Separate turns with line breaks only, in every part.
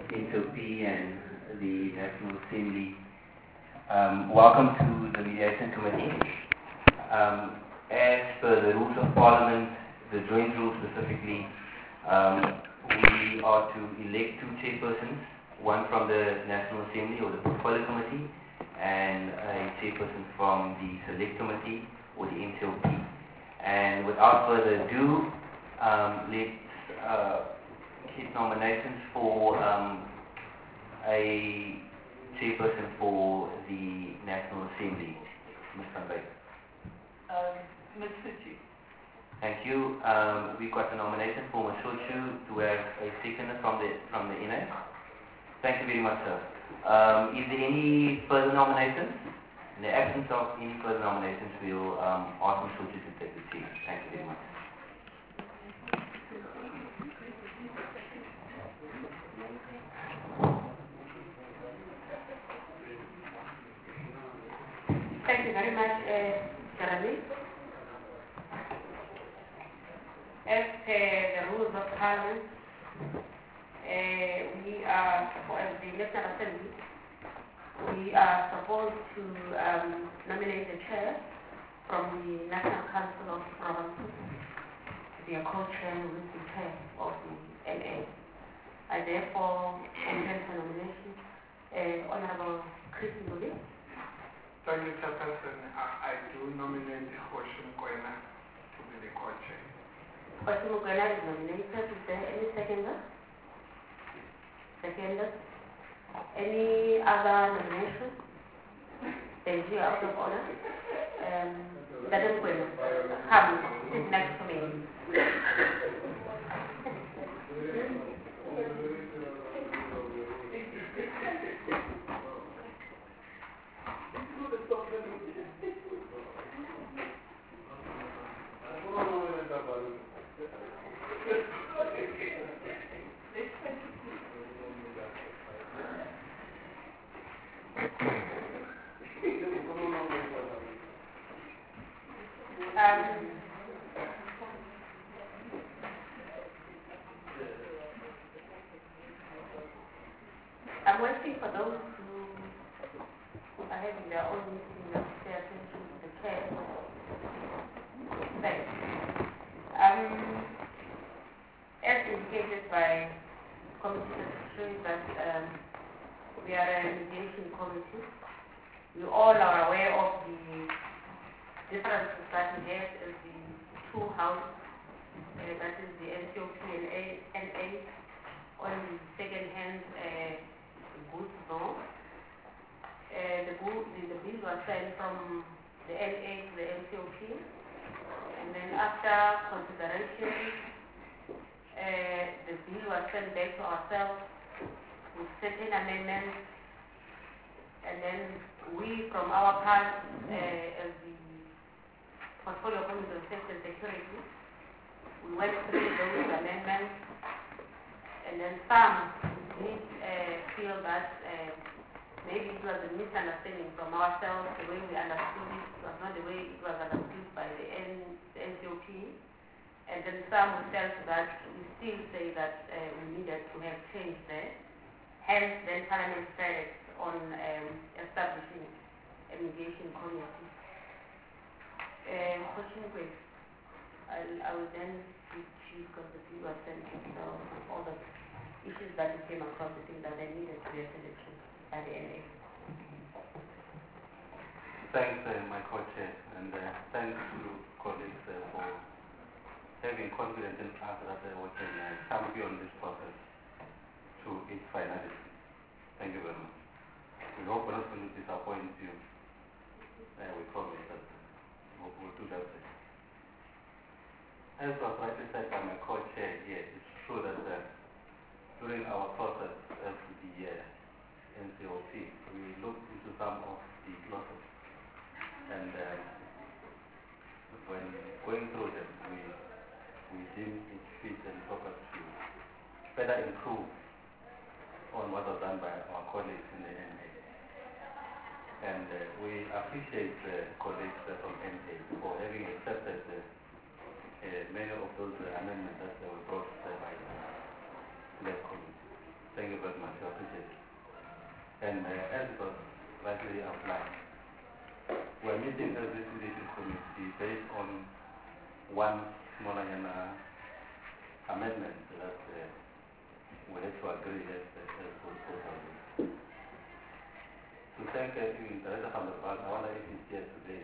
NCOP and the National Assembly. Welcome to the Mediation Committee. As per the rules of Parliament, the joint rules specifically, we are to elect two chairpersons, one from the National Assembly or the Portfolio Committee, and a chairperson from the Select Committee or the NCOP. And without further ado, let's hit nominations for a chairperson for the National Assembly. Ms. Van Wyk.
Ms. Suchi.
Thank you. We've got a nomination for Ms. Sochu to have a seconder from the NA. Thank you very much, sir. Is there any further nominations? In the absence of any further nominations, we'll ask Ms. Sochu to take the seat. Thank you very much.
Thank you very much, Jeremy. As per the rules of Parliament, we are, as the National Assembly, we are supposed to nominate the chair from the National Council of Provinces, the co-chair who is the chair of the NA. I therefore intend for nomination Honorable Chris Nguli.
Thank you, Chairperson. I do nominate Hoshim Kwena to be the co-chair.
Hoshim Kwena is nominated. Is there any seconder? Seconder? Any other nomination? Thank you, out of order. Madam Kwena, come, sit next to me. I'm waiting for those who are having their own meeting to pay attention to the chair. Thanks. As indicated by Committee Secretary that we are a mediation committee. We all are aware of the differences that we have as the two houses, that is the NCOP and NA, on the second hand goods zone. The bill was sent from the NA to the NCOP, and then after consideration, the bill was sent back to ourselves with certain amendments, and then we, from our part, as the Portfolio Committee on Safety and Security, we went through those amendments, and then some did feel that maybe it was a misunderstanding from ourselves. The way we understood it was not the way it was understood by the NCOP, and then some felt that we still say that we needed to have change there. Hence, then Parliament decided on establishing a mediation committee. I will then speak to you because the bill was sent, so all the issues that we came across, the things that they needed to be attended to by the NA.
Thanks, my co-chair, and thanks to colleagues for having confidence in us that we can champion this process to its finality. Thank you very much. We hope we're not going to disappoint you. We promise that we'll do that. As was rightly said by my co-chair here, it's true that during our process as the NCOP, we looked into some of the clauses, and when going through them, we deemed it fit and proper to further improve on what was done by our colleagues in the NA. And we appreciate colleagues from NA for having accepted many of those amendments that were brought by the committee. Thank you very much. And as it was rightly outlined, we're meeting as this leadership committee based on one small amendment that we had to agree as proposal. To thank you, Director van der Vaart, I wonder if he's here today.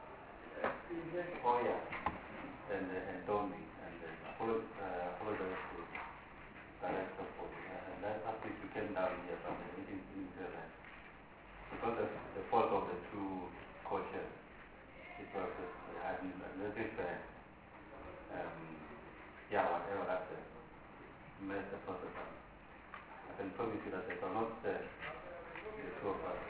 Oh yeah, and Tony, and apologize to Director for and that's after you came down here from the meeting in Israel. Because of the fault of the two co-chairs, it was administrative, whatever that messed the process up. I can promise you that they are not the two of us.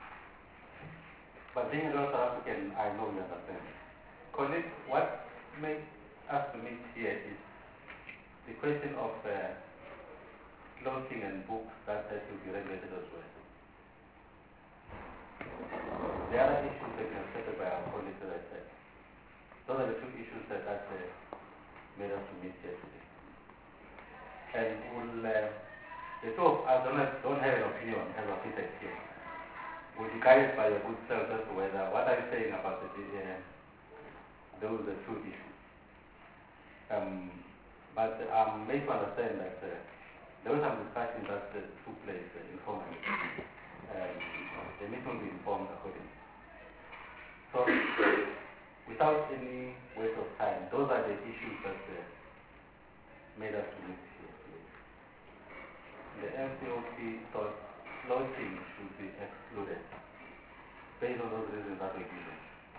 But being a South African, I know you understand. Colleagues, what makes us to meet here is the question of clothing and books that should be regulated as well. The other issues that are set by our colleagues, as I said, those are the two issues that made us to meet here today. And the two of us don't have an opinion as architects here. We'll be guided by your good self as to whether what are you saying about those are the two issues. But I'm made to understand that there was some discussion that took place informally. The meeting will be informed accordingly. So, without any waste of time, those are the issues that made us to meet here today. The MCOP thought clothing should be excluded based on those reasons that were given.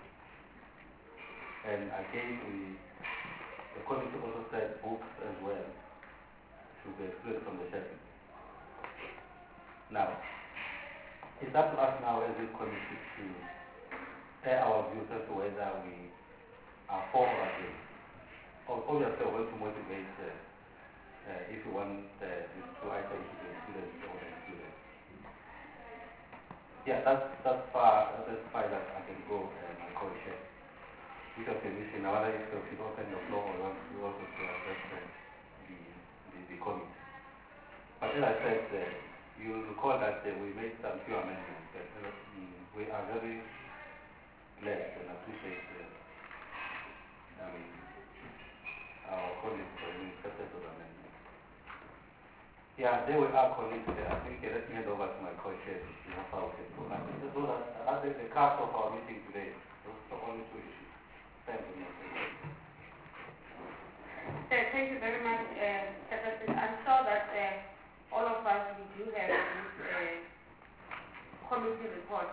And again, the committee also said books as well should be excluded from the schedule. Now, it's up to us now as a committee to share our views as to whether we are for or against. Obviously, we're going to motivate if we want these two items to be included or excluded. Yeah, that's far as I can go, my co-chair. With your permission, I wonder if you could open the floor or want to also to address the committee. But as I said, you recall that we made some few amendments. We are very glad and appreciate our colleagues for accepted those amendments. Yeah, there we are, colleagues. I think let me hand over to my co-chair to see how far we can go. That's the cast of our meeting today. Those are only two issues. Thank you.
Thank you very much, Secretary. I'm sure that all of us, we do have this committee report,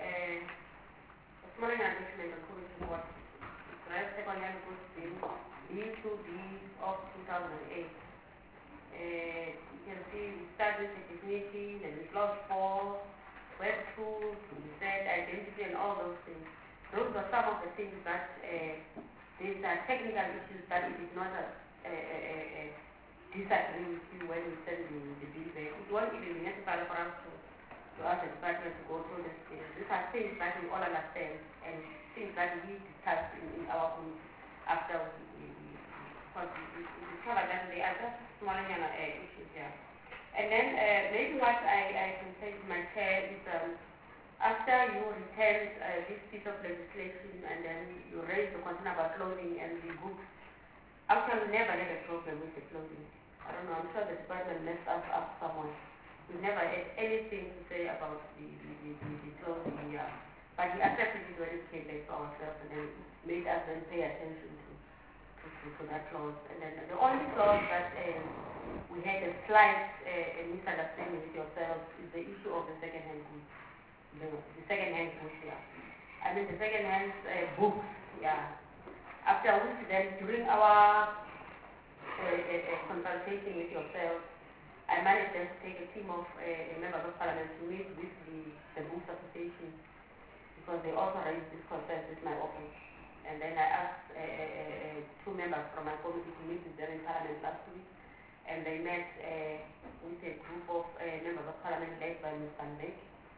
small engagement and committee report. It's right, second-hand goods bill, B2B of 2008. You can see we started with dignity, then we clause 4, web 2, to be said, identity, and all those things. Those are some of the things that these are technical issues that it is not disagree with you when you send the bill back. It won't even be necessary for us to ask the department to go through this. These are things that we all understand and things that we discussed in our committee after we covered that. They are just small issues here. And then maybe what I can say to my chair is after you returned this piece of legislation and then you raised the concern about clothing and the books, actually we never had a problem with the clothing. I don't know, I'm sure the department messed us up somewhere. We never had anything to say about the clothing here. But we accepted it when it came back to ourselves and then made us then pay attention to that clause. And then the only clause that we had a slight misunderstanding with yourselves is the issue of the second-hand goods. The second-hand books, yeah. I mean the second-hand books, yeah. After which then during our consultation with yourself, I managed then to take a team of members of parliament to meet with the Books Association because they also raised this concern with my office. And then I asked 2 members from my committee to meet with them in parliament last week. And they met with a group of members of parliament led by Ms. Van Beek.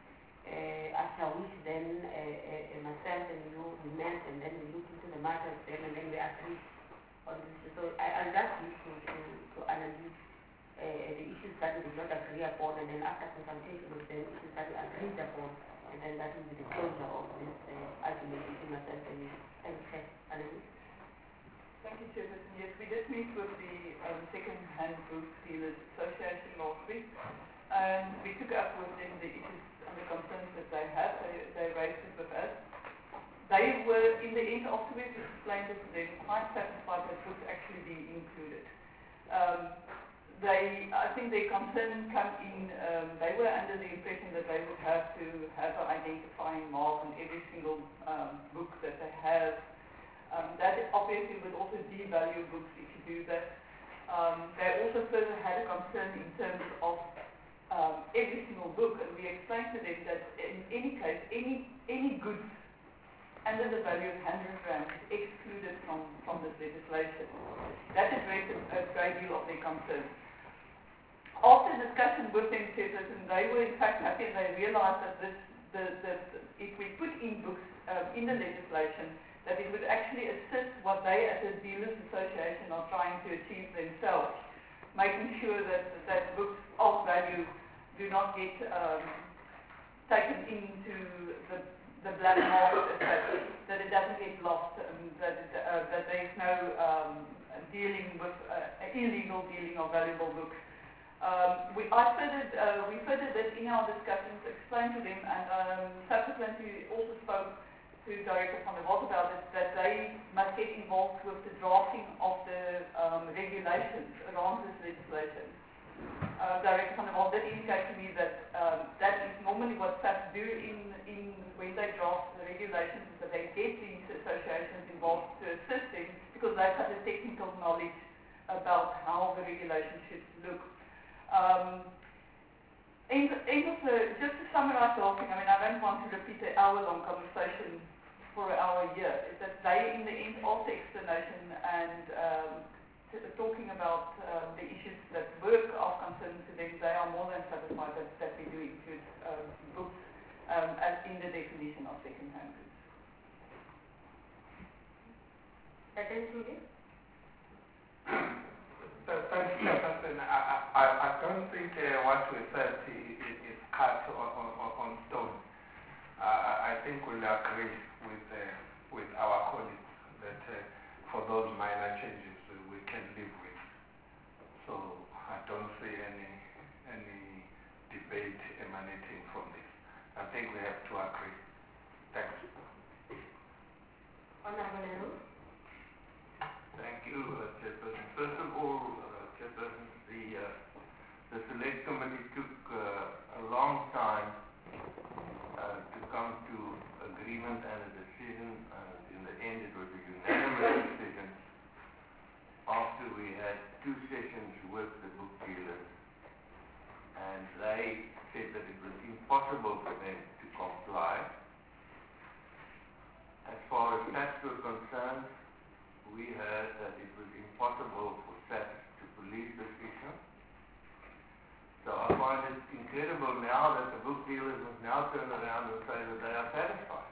After which then myself and you, we met and then we looked into the matter with them and then we agreed on this. So I'll just need to analyze the issues that we did not agree upon, and then after consultation with them, issues that we agreed upon, and then that will be the closure of this argument between myself and Chair.
Thank you, Chairperson. Yes, we did meet with the Second-Hand Book Dealers Association last week, and we took up with them the issues and the concerns that they had. They raised it with us. They were, in the end, afterwards explained it to them, quite satisfied that books actually being included. I think their concern come in, they were under the impression that they would have to have an identifying mark on every single book that they have. That obviously would also devalue books if you do that. They also further had a concern in terms of every single book, and we explained to them that in any case, any goods under the value of 100 rand is excluded from this legislation. That addressed a great deal of their concern. After discussion with them, and they were in fact happy, and they realized that if we put in books in the legislation, that it would actually assist what they as a dealers association are trying to achieve themselves, making sure that books of value do not get taken into the black market, that it doesn't get lost, that there is no dealing with illegal dealing of valuable books. We furthered this in our discussions, explained to them, and subsequently also spoke to Director van der Walt about it, that they must get involved with the drafting of the regulations around this legislation. Director van der Walt did indicate to me that that is normally what SAPS do when they draft the regulations, is that they get these associations involved to assist them, because they've got the technical knowledge about how the regulations should look. Just to summarize the whole thing, I mean, I don't want to repeat the hour-long conversation for an hour here, is that they, in the end, after explanation and talking about the issues that were of concern to them, they are more than satisfied that we do include books as in the definition of second-hand goods.
Thank you,
Chairperson. I don't think what we said is cut on stone. I think we'll agree with our colleagues that for those minor changes we can live with. So I don't see any debate emanating from this. I think we have to agree. Thanks.
Honorable Nehru.
Thank you, Chairperson. First of all, Chairperson, the Select Committee took a long time to come to agreement and a decision. In the end, it was a unanimous decision after we had 2 sessions with the book dealers, and they said that it was impossible for them to comply. As far as SAPS were concerned, we heard that it was impossible for SAPS to police this issue. So I find it incredible now that the book dealers must now turn around and say that they are satisfied.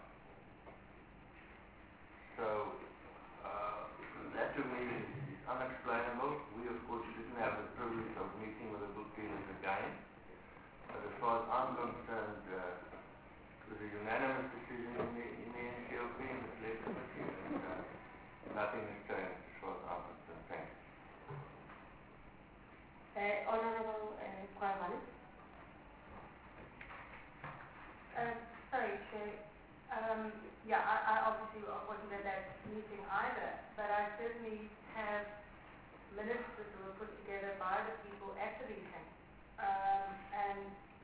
So that to me is unexplainable. We, of course, didn't have the privilege of meeting with the book dealers again. But as far as I'm concerned, it was a unanimous decision in the NCLP and the Select Committee, and nothing has changed as far as I'm concerned. Thanks.
Honorable Kwaramani. Sorry, Chair. I obviously wasn't at that meeting either, but I certainly have minutes that were put together by the people at the meeting. And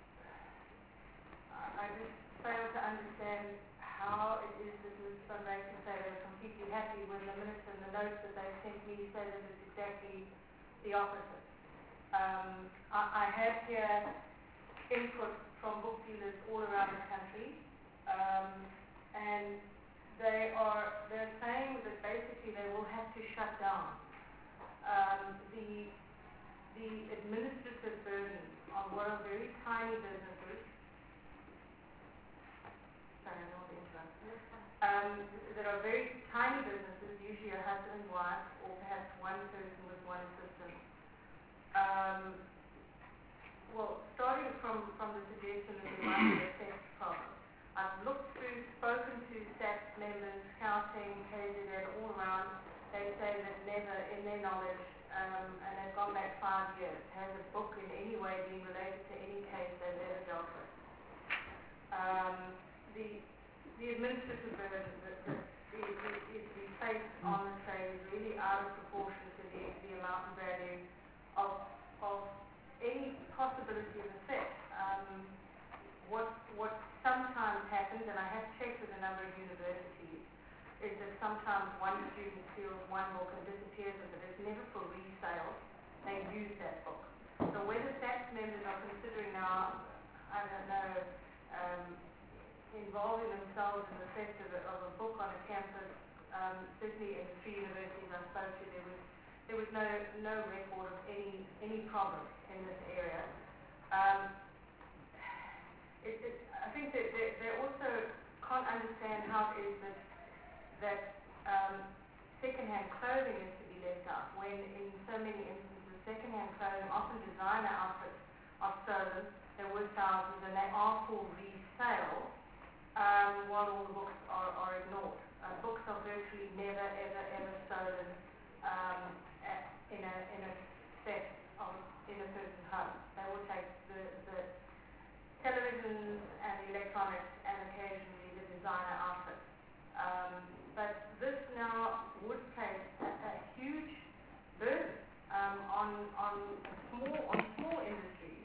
I just fail to understand how it is that Ms. Van Rijn can say they were completely happy when the minutes and the notes that they sent me say that it's exactly the opposite. I have here input from book dealers all around the country, and they're saying that basically they will have to shut down. The administrative burden on what are very tiny businesses. Sorry, I don't want to interrupt. There are very tiny businesses, usually a husband and wife, or perhaps one person with one assistant. around the theft problem. I've looked through, spoken to SAPS members, Scouting, KZN, all around. They say that never, in their knowledge, and they've gone back 5 years, has a book in any way been related to any case they've ever dealt with. The administrative burden that is placed on the trade is really out of proportion to the amount and value of any possibility of a theft. What sometimes happens, and I have checked with a number of universities, is that sometimes one student steals one book and disappears with it. It's never for resale. They use that book. So whether SAPS members are considering now, I don't know, involving themselves in the theft of a book on a campus, certainly in the 3 universities I spoke to, there was no record of any problem in this area. I think that they also can't understand how it is that second-hand clothing is to be left out, when in so many instances second-hand clothing, often designer outfits, are stolen. There were thousands, and they are for resale, while all the books are ignored. Books are virtually never, ever stolen in a set in a person's home. They will take the televisions and the electronics and occasionally the designer outfits. But this now would place a huge burden on small industries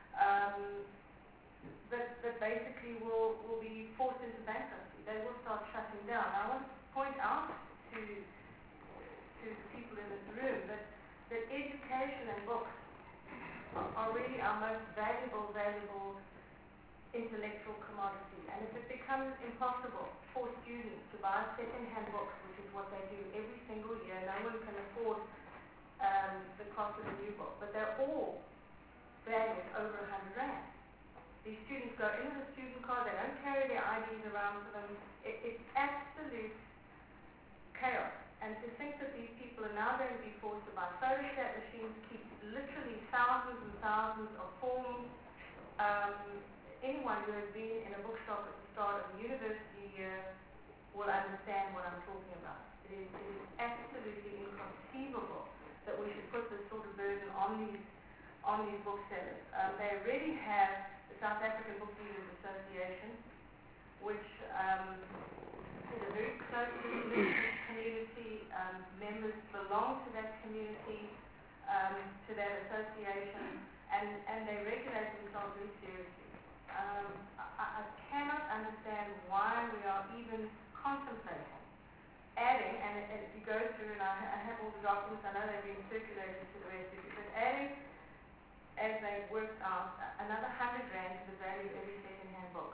that basically will be forced into bankruptcy. They will start shutting down. I want to point out to the people in this room that education and books are really our most valuable intellectual commodity. And if it becomes impossible for students to buy second-hand books, which is what they do every single year, no one can afford the cost of a new book, but they're all valued over 100 rand. These students go in with a student card, they don't carry their IDs around for them. It's absolute chaos. And to think that these people are now going to be forced to buy photostat machines, keep literally thousands and thousands of forms. Anyone who has been in a bookshop at the start of a university year will understand what I'm talking about. It is absolutely inconceivable that we should put this sort of burden on these booksellers. They already have the South African Book Dealers Association, which is a very closely knit community. Members belong to that community, to that association, and they regulate themselves very seriously. I cannot understand why we are even contemplating adding, and if you go through, and I have all the documents, I know they've been circulated to the rest of you, but adding, as they worked out, another 100 rand to the value of every second-hand book,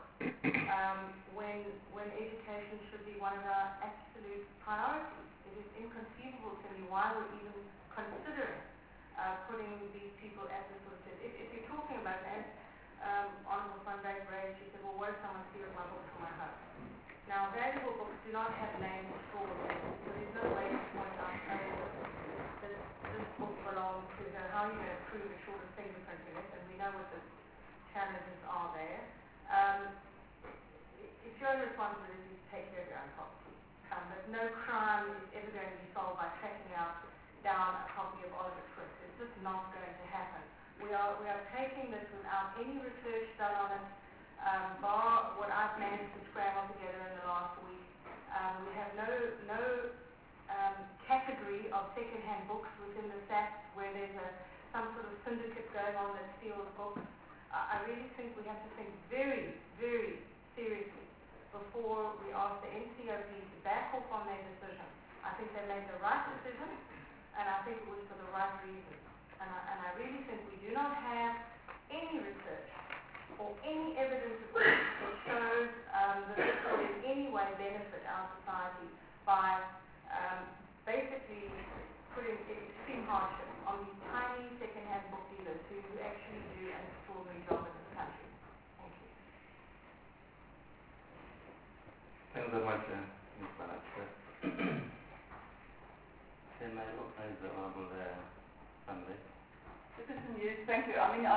when education should be one of our absolute priorities. It is inconceivable to me why we're even considering putting these people at this sort of test. If you're talking about that, Honourable Sunday Brady, she said, well, what if someone steals my book from my home? Now, valuable books do not have names stored in them, so there's no way to point out that this book belongs to her. How are you going to prove a short of fingerprint in it? And we know what the challenges are there. It's your responsibility to take care of your own property. But no crime is ever going to be solved by tracking down a copy of Oliver Twist. It's just not going to happen. We are taking this without any research done on it, bar what I've managed to scramble together in the last week. We have no category of second-hand books within the SAPS where there's some sort of syndicate going on that steals books. I really think we have to think very, very seriously before we ask the NCOP to back off on their decision. I think they made the right decision, and I think it was for the right reasons. And I really think we do not have any research or any evidence of this that shows that this will in any way benefit our society by basically putting extreme hardship on these tiny second-hand book dealers who actually do an extraordinary job in this country. Thank you.
Thank you very much, Ms. Banach. Then my open is the Honourable Sunday.
Citizen, thank you. I mean,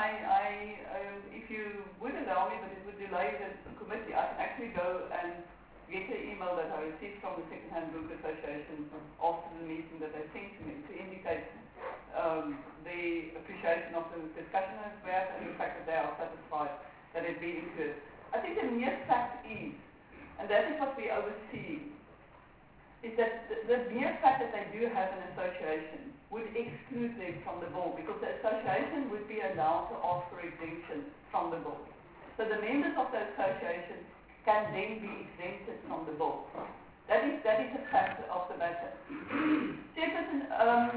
if you would allow me, but it would delay the committee, I can actually go and get the email that I received from the Second-Hand Book Association after the meeting that they sent to me to indicate the appreciation of the discussion that we had and the fact that they are satisfied that it's been good. I think the mere fact is, and that is what we oversee, is that the mere fact that they do have an association would exclude them from the board because the association would be allowed to ask for exemption from the board. So the members of the association can then be exempted from the board. That is a fact of the matter. Chairperson,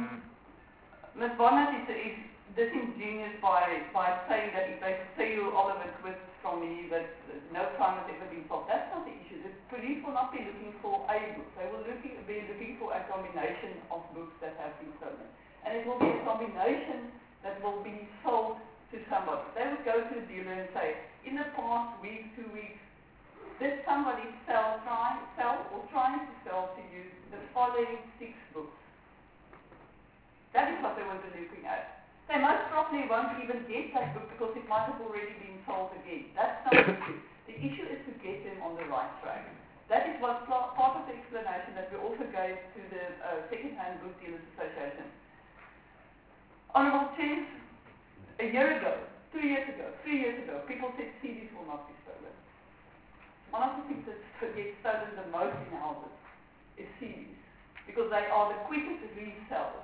Ms. Barnett is disingenuous by saying that if they steal all of it from me, that no crime has ever been solved. That's not the issue. The police will not be looking for a book. They will be looking for a combination of books that have been stolen. And it will be a combination that will be sold to somebody. They would go to the dealer and say, in the past week, 2 weeks, did somebody trying to sell to you the following 6 books? That is what they will be looking at. They most probably won't even get that book because it might have already been sold again. That's not the issue. The issue is to get them on the right track. That is what part of the explanation that we also gave to the Second-Hand Book Dealers Association. Honourable Chief, a year ago, 2 years ago, 3 years ago, people said CDs will not be stolen. One of the things that gets stolen the most in houses is CDs because they are the quickest resell.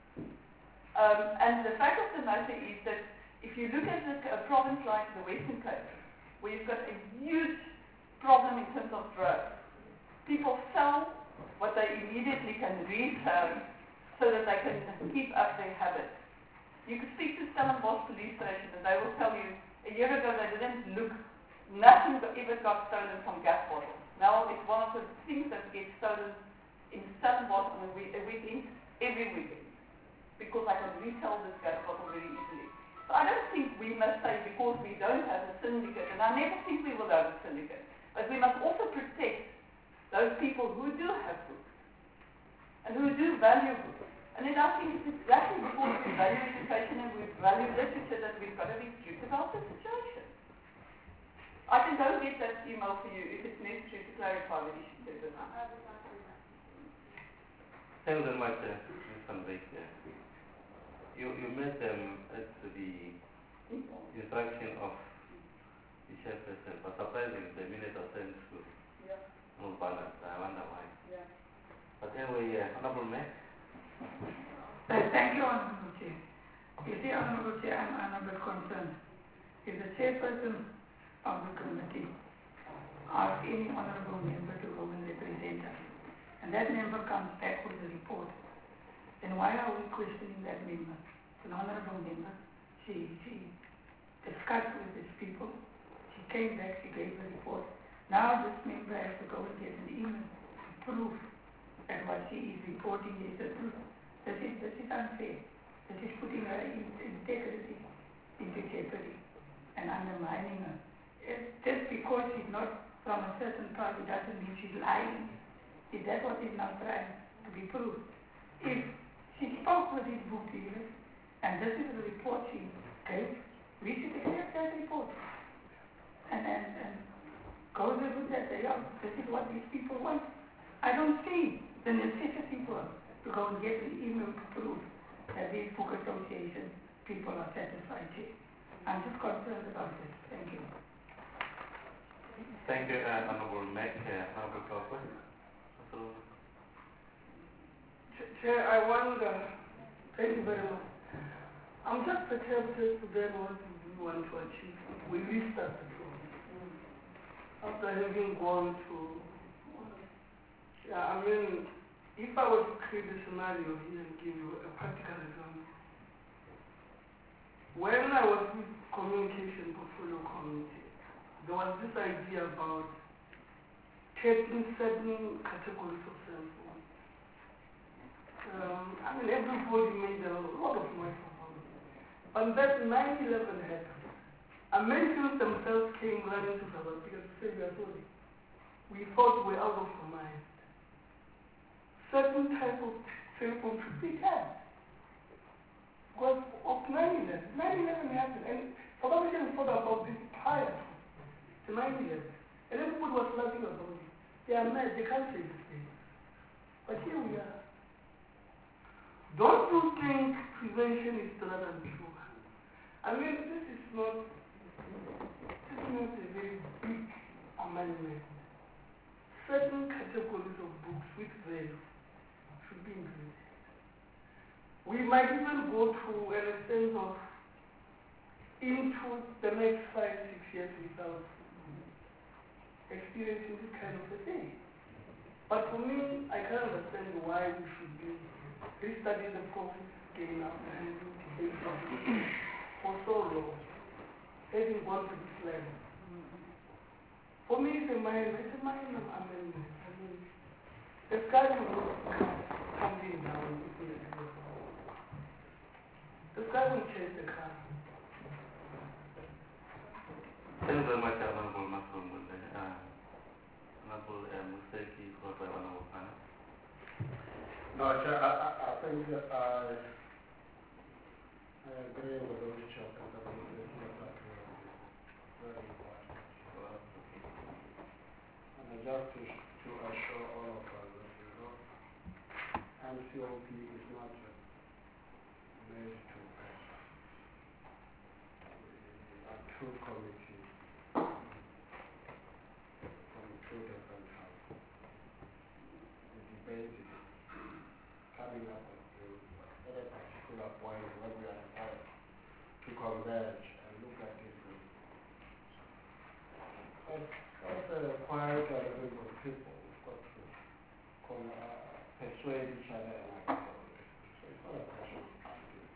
And the fact of the matter is that if you look at a province like the Western Cape, where you've got a huge problem in terms of drugs, people sell what they immediately can resell so that they can keep up their habits. You could speak to Stellenbosch police station and they will tell you, a year ago they didn't look, nothing ever got stolen from gas bottles. Now it's one of the things that gets stolen in Stellenbosch on a weekend, every weekend. Because I can resell this gas bottle very easily. So I don't think we must say because we don't have a syndicate, and I never think we will have a syndicate, but we must also protect those people who do have books and who do value books. And then I think it's exactly because we value education and we value literature that we've got to be strict about the situation. I can go get that email for you if it's necessary to clarify the issue.
Thank you very much, Ms. Van Beek. You met them at the instruction of the chairperson, but surprisingly, the minute was sent to no balance. I wonder why.
Yeah.
But anyway, Honorable Mac.
Thank you, Honorable Chair. You see, Honorable Chair, I'm a bit concerned. If the chairperson of the committee asks any honorable member to go and represent us, and that member comes back with a report, then why are we questioning that member? It's an honorable member. She discussed with these people. She came back, she gave a report. Now this member has to go and get an email to prove that what she is reporting is the truth. This is unfair. This is putting her integrity into jeopardy and undermining her. Just because she's not from a certain party doesn't mean she's lying. Is that what is now trying to be proved? If she spoke with these book dealers, and this is the report she gave, we should accept that report. And go there with that, say, oh, this is what these people want. I don't see the necessity for to go and get an email to prove that these book association people are satisfied here. I'm just concerned about this. Thank you.
Thank you, Honorable Mac. Honorable Crawford.
Chair, I wonder, thank you very much. I'm just perturbed as to then what we want to achieve. We restart the process. After having gone through, if I were to create a scenario here and give you a practical example. When I was with Communication Portfolio Committee, there was this idea about taking certain categories of cell phones. Everybody made a lot of noise about it. But that 9/11 happened. Americans themselves came running to South Africa to say, we are sorry. We thought we were out of our mind. Certain type of cell phone should be tagged. Because of 9/11. 9/11 happened, and South Africans thought about this prior to 9/11. And everybody was laughing about it. They are mad, they can't say this thing. But here we are. Don't you think prevention is better than cure? I mean, this is not a very big amendment. Certain categories of books with value should be included. We might even go through an extent of into the next 5-6 years without experiencing this kind of a thing. But for me, I can't understand why we should be restudying the Prophet's again after having debated for so long, having gone to this level. For me, it's a minor amendment. I mean, the sky will not come tumbling down if we let it go. The sky will chase the car.
Thank you very much, Honorable Masum. Honorable Mustaki, followed by Honorable Pana.
No, Chair, I think that I agree with the Richard and the very important. And just to assure all of us that, you know, MCOP is not just made to pass. We are two committees from two different houses. We debated coming up with at a particular point when we are entitled to converge and look at this. That's quite a number of people who've got to persuade each other and like so it's not a question of asking.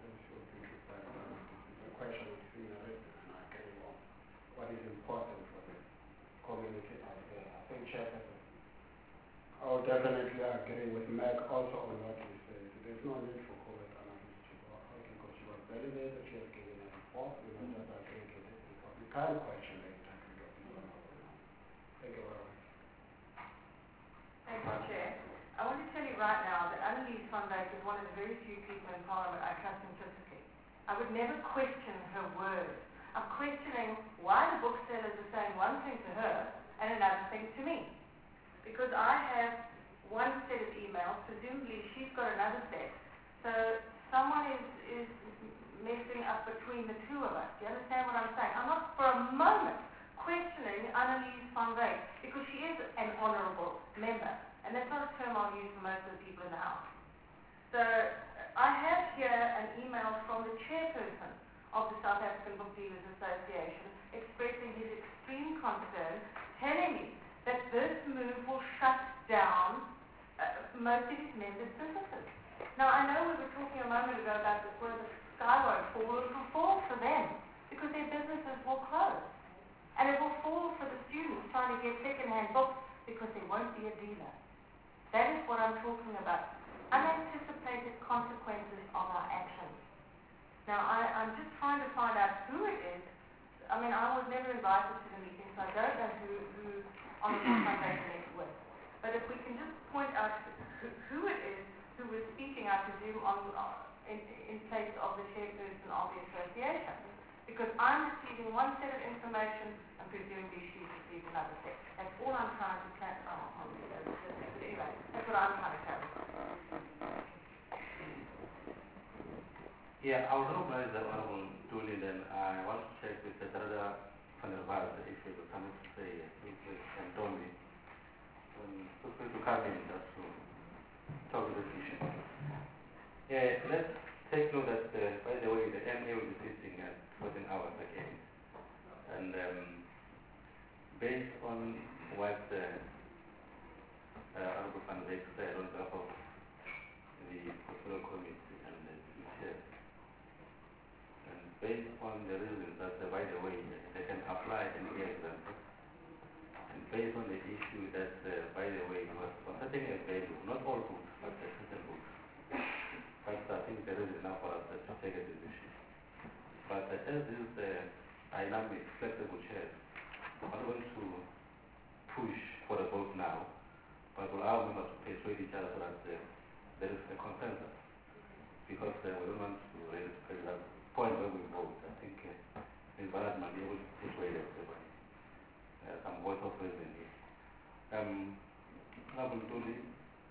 It's a question of seeing a written and agreeing on what is important for the community out there. I think Chairperson, I would definitely agree with Meg also on what he said. There's no need for COVID analysis to go out because she was validated, she has given a report, we must just agree to this because we can't question the integrity of this one. Thank you very much.
Thank you, Chair. I want to tell you right now that Annelies van Wyk is one of the very few people in Parliament I trust implicitly. I would never question her words. I'm questioning why the booksellers are saying one thing to her and another thing to me. Because I have one set of emails, presumably she's got another set. So someone is messing up between the two of us. Do you understand what I'm saying? I'm not for a moment questioning Annelies van Wyk because she is an honourable member. And that's not a term I'll use for most of the people in the House. So I have here an email from the chairperson of the South African Book Dealers Association expressing his extreme concern, telling me that this move will shut down most of his members' businesses. Now, I know we were talking a moment ago about this where the sky won't fall. It will fall for them because their businesses will close. And it will fall for the students trying to get second-hand books because there won't be a dealer. That is what I'm talking about. Unanticipated consequences of our actions. Now, I'm just trying to find out who it is. I mean, I was never invited to the meeting, so I don't know who on the Foundation met with. But if we can just point out who it is who was speaking, I presume, in place of the chairperson of the association. Because I'm receiving one set of information and presumably she's received another set. That's all I'm trying to clarify. Anyway, that's what I'm trying to clarify.
Yeah, I would recognize the Honorable Dooley, then I want to check with the Darada van der Waals if he was coming to say anything and told me. Feel free to come in just to talk to this issue. Yeah, let's take note that, by the way, the MA will be sitting at 14 hours again. And based on what Honorable Van Wyk said on behalf of the Portfolio Committee and the chair, and based on the reasons that, by the way, they can apply an example, and based on the issue that, by the way, was setting a value, not all books, but certain books. But I think there is enough for us to take a decision. But as this dynamic, flexible chairs, I'm not going to push for a vote now, but will allow members to persuade each other so that there is a consensus. because we don't want to raise the point where we vote. I think Ms. Barnard might be able to persuade everybody. Some voice of reason here. Honorable Ntuli,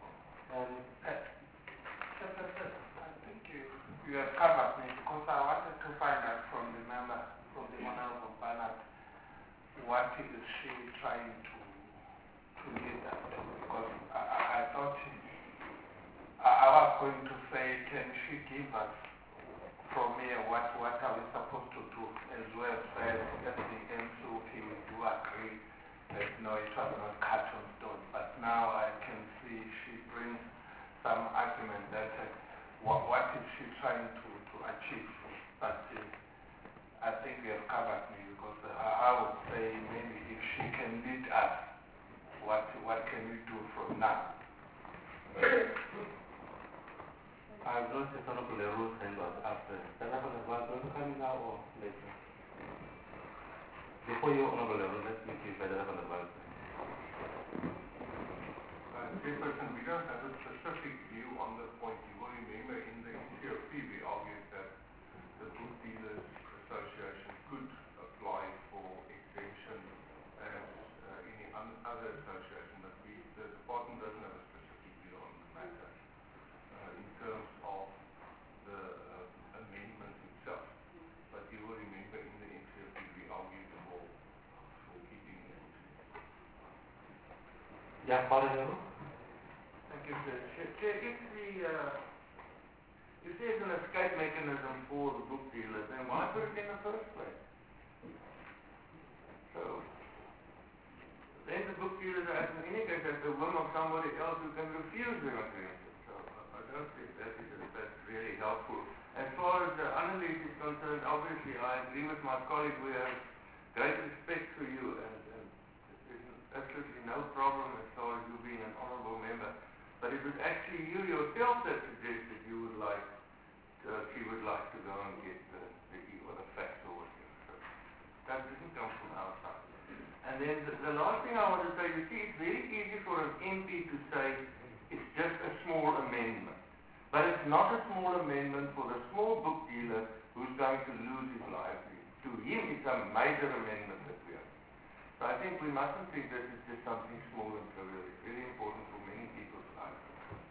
I think you have covered me because I wanted to find out from the member, from the Honorable Barnard, what is she trying to lead us to? Because I thought I was going to say, can she give us from here what are we supposed to do, as well as at the MCOP we do agree that no, it was not cut on stone. But now I can see she brings some argument that what is she trying to achieve? But I think we have covered me because I would say maybe if she can lead us, what can we do from now?
I've noticed Honorable Leroux's hand was up there. Does that want to come now or later? Before you, Honorable Leroux, let's make you better on the advance.
Chairperson, we don't have a specific view on the point. You will remember in the NCOP we argued that the Book Dealers Association could apply for exemption as any other association, but the department doesn't have a specific view on the matter in terms of the amendment itself. But you will remember in the NCOP we argued for keeping it.
Yeah, Father Leroux?
Thank you, Chair. If there's an escape mechanism for the book dealers, then why put it in the first place? So, then the book dealers are in any case at the whim of somebody else who can refuse them agreement. So, I don't think that's really helpful. As far as Annelies is concerned, obviously I agree with my colleague. We have great respect for you, and there's absolutely no problem as far as you being an honourable member. But it was actually you yourself that suggested she would like to go and get the facts or whatever. So that didn't come from our side. And then the last thing I want to say, you see, it's very easy for an MP to say it's just a small amendment. But it's not a small amendment for the small book dealer who's going to lose his livelihood. To him, it's a major amendment that we are. So I think we mustn't think that it's just something small and trivial. It's very important for many people's lives.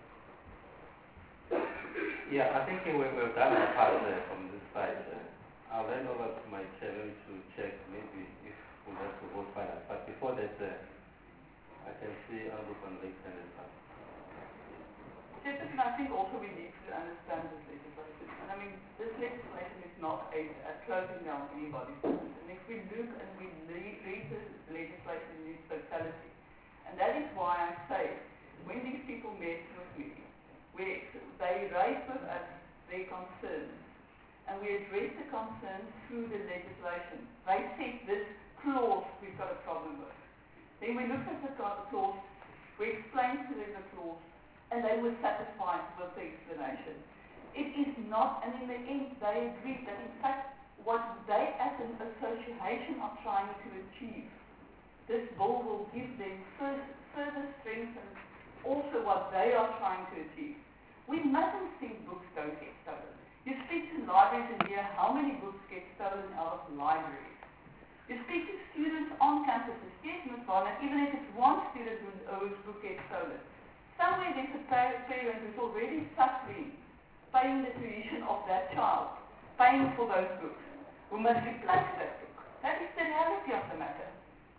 Yeah, I think we've done our part from this side. I'll hand over to my chairman to check maybe if we'll have to vote final. But before that, I can see Honorable Van Wyk and stuff.
Chairperson, I think also we need to understand this legislation. And I mean, this legislation is not aimed at closing down anybody's business. And if we look and we read this legislation in its totality, and that is why I say, when these people met with me, they raised with us their concerns, and we addressed the concerns through the legislation. They said this clause we've got a problem with. Then we looked at the clause, we explained to them the clause, and they were satisfied with the explanation. It is not, and in the end they agreed that in fact what they as an association are trying to achieve, this bill will give them further strength and also what they are trying to achieve. We mustn't think books don't get stolen. You speak to libraries and hear how many books get stolen out of libraries. You speak to students on campuses, yes, Ms. Barnard, even if it's one student whose book gets stolen. Somewhere there's a parent who's already suffering, paying the tuition of that child, paying for those books, who must replace that book. That is the reality of the matter.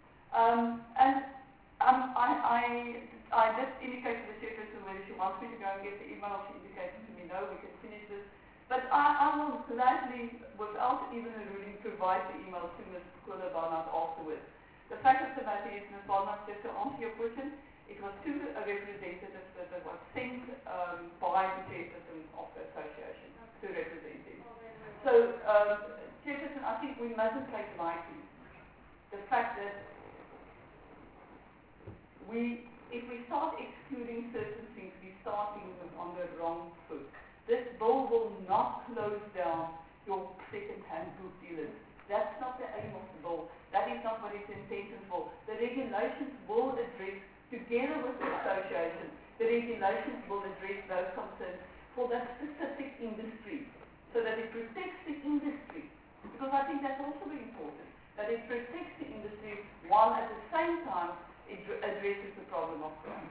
I did indicate to the chairperson whether she wants me to go and get the email. She indicated to me, no, we can finish this. But I will gladly, without even a ruling, provide the email to Ms. Kula Barnard afterwards. The fact of the matter is, Ms. Barnard, just to answer your question, it was to a representative that was sent by the chairperson of the association to represent him. So, chairperson, I think we mustn't take lightly the fact that if we start excluding certain things, we're starting on the wrong foot. This bill will not close down your second-hand book dealers. That's not the aim of the bill. That is not what it's intended for. The regulations will address, together with the association, the regulations will address those concerns for that specific industry, so that it protects the industry. Because I think that's also very important, that it protects the industry while at the same time it addresses the problem of crime.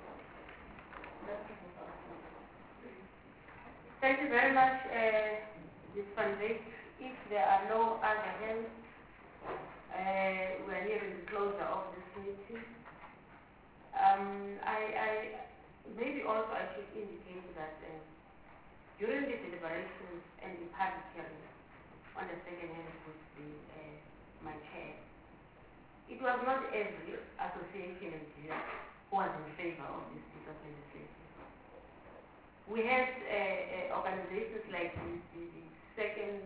Thank you very much, Ms. Van Dijk. If there are no other hands, we are nearing the closure of this meeting. Maybe also I should indicate that during the deliberations and the public hearing on the second hand with my chair, it was not every association in Nigeria who was in favor of this piece of legislation. We had organizations like the second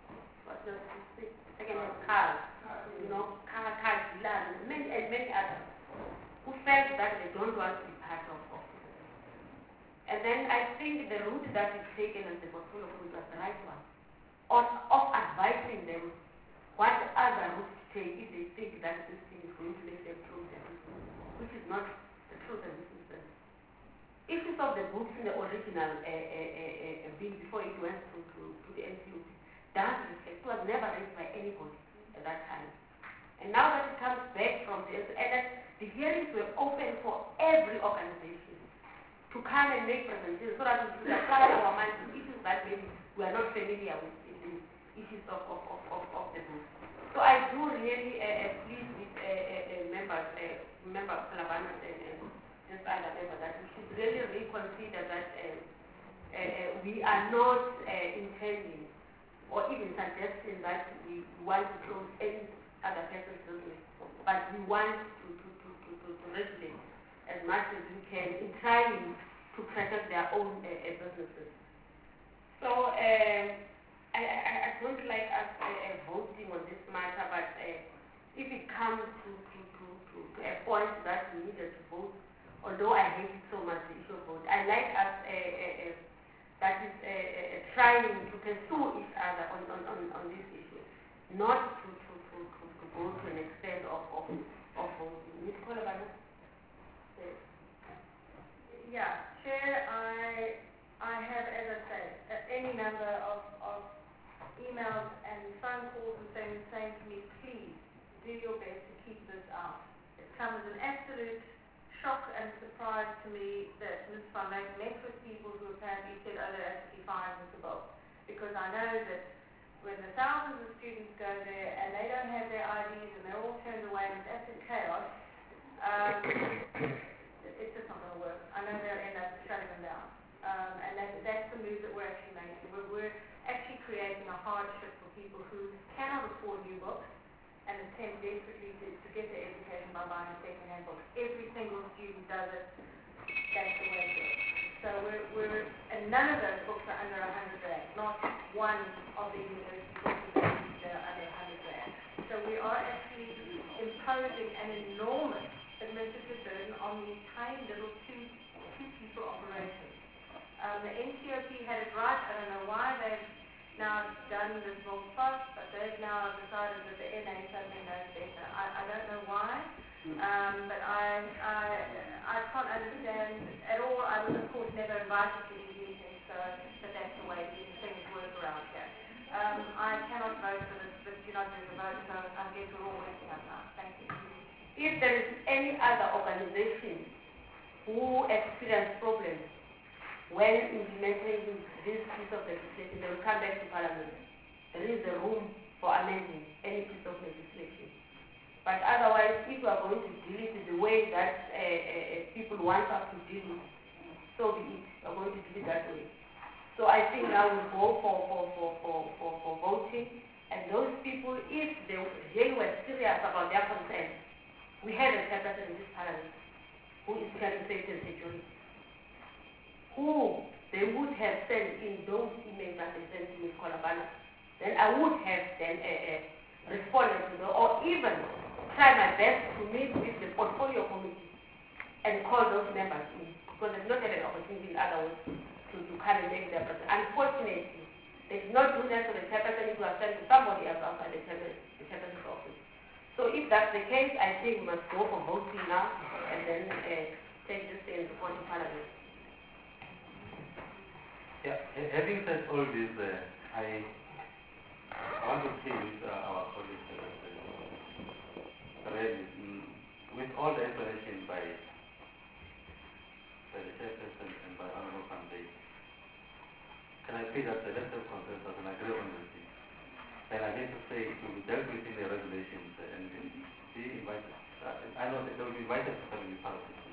hand cars, car dealers, and many others, who felt that they don't want to be part of it. And then I think the route that is taken as the portfolio committee was the right one, of advising them what other route to take if they think that this thing is going to make them close their business, which is not the truth in this instance. If you saw the books in the original bill before it went to the NCOP, that reflect was never raised by anybody at that time. And now that it comes back from the the hearings were open for every organization to come and make presentations so that we could apply our minds to issues that maybe we are not familiar with in the issues of the book. So I do really plead with member Kalabana and this other member that we should really reconsider that we are not intending or even suggesting that we want to close any other person's business, but we want to regulate as much as we can in trying to protect their own businesses. So I don't like us voting on this matter, but if it comes to a point that we needed to vote, although I hate it so much, the issue of vote, I like us that is trying to pursue each other on this issue, not to go to an extent of voting. Ms. Kolobana?
Yeah, Chair, I have, as I say, any number of emails and phone calls and things saying to me, please do your best to keep this out. It comes as an absolute shock and surprise to me that Ms. Van Dijk met with people who apparently said, oh, they're absolutely fine with the book. Because I know that when the thousands of students go there and they don't have their IDs and they're all turned away and it's absolute chaos, it's just not going to work. I know they'll end up shutting them down. And that's the move that we're actually making. We're actually creating a hardship for people who cannot afford new books and attempt desperately to get their education by buying second-hand books. Every single student does it. That's the way it is. So and none of those books are under 100 rand. Not one of the university books is under 100 rand. So we are actually imposing an enormous administrative burden on these tiny little two-people operations. The NCOP had it right. I don't know why they've now done this book fast, but they've now decided that the NA suddenly knows better. I don't know why, but I can't understand at all. I was, of course, never invited to these meetings, so but that's the way these things work around here. I cannot vote for this, but you're not doing the vote, so I guess we're all working out now. Thank you.
If there is any other organization who experience problems when implementing this piece of legislation, they will come back to Parliament. There is a room for amending any piece of legislation. But otherwise, if we are going to deal it the way that people want us to deal it, so be it. We are going to deal it that way. So I think now we'll go for voting, and those people, if they were serious about their concern, we have a chairperson in this Parliament who is carrying safety and security, who they would have sent in those emails that they sent to Ms. Kolobana, then I would have then responded to them, or even try my best to meet with the portfolio committee and call those members in, because they've not had an opportunity in other ways to come and make their presence. Unfortunately, they did not do that to the chairperson. It was sent to somebody else outside the chairperson's office. So if that's the case, I think we must go for voting now and then take this in before the Parliament.
Yeah, having said all this, I want to say with our colleagues, really, with all the explanation by the chairperson and by Honorable Pandey, can I say that let's have consensus and agree on this thing? And again to say it will be dealt with in the regulations and be invited. I know that they will be invited to come in the part of this.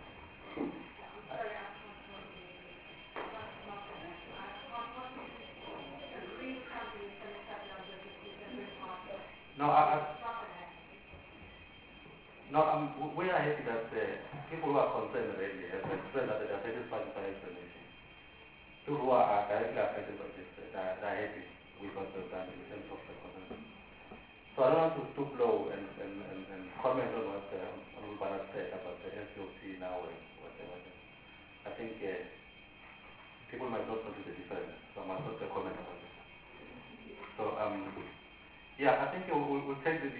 We are happy that people who are concerned already have expressed that they are satisfied with our explanation. People who are directly affected by this, they are happy with what we've done in terms of the consensus. So I don't want to stoop low and comment on what Honorable Bharat said about the SLC now and whatever. I think people might not consider different, so I must not comment about it. So, yeah, I think we'll take the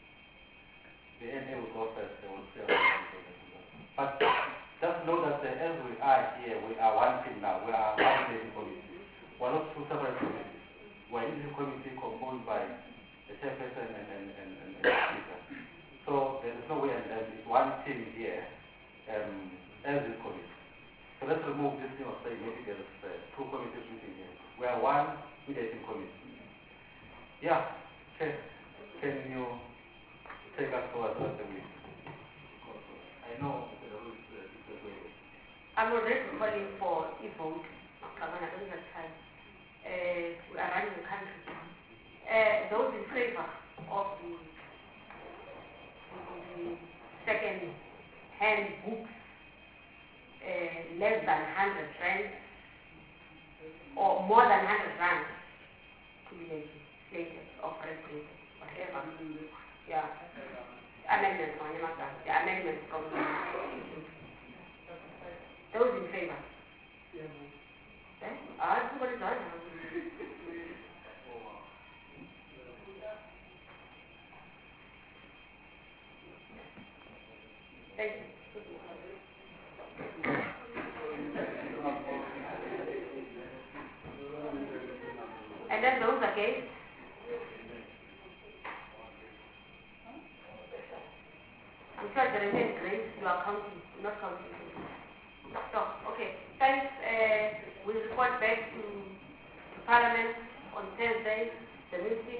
NA will go first, we'll see how it. But just know that as we are here, we are one team now, we are one meeting committee. We're not two separate committees. We're in this committee composed by the chairperson and the speaker. So there is no way there's one team here as this committee. So let's remove this thing of saying maybe there's two committees meeting here. We are one mediating committee. Yeah, okay. Can you take us forward to the week? I know the rules the way.
I'm already calling for a vote. Come on, I don't have time. We are running the country. Those in favor of the second-hand books, less than 100 rand, or more than 100 rand to be legislated or regulated, whatever. Yeah. Amendments on the amendments from those in favor. What is that? Thank you. And then those against? I'm sure the remaining grace you are counting, not counting. So, okay. Thanks. We'll report back to Parliament on Thursday. The meeting